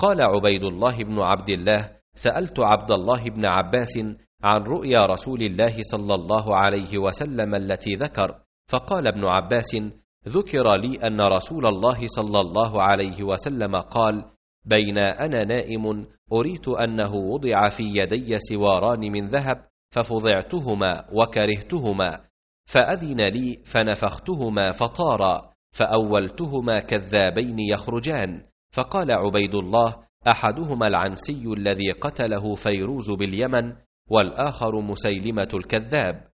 قال عبيد الله بن عبد الله: سألت عبد الله بن عباس عن رؤيا رسول الله صلى الله عليه وسلم التي ذكر، فقال ابن عباس: ذكر لي أن رسول الله صلى الله عليه وسلم قال: بين أنا نائم أريت أنه وضع في يدي سواران من ذهب ففضعتهما وكرهتهما، فأذن لي فنفختهما فطارا، فأولتهما كذابين يخرجان. فقال عبيد الله: أحدهما العنسي الذي قتله فيروز باليمن، والآخر مسيلمة الكذاب.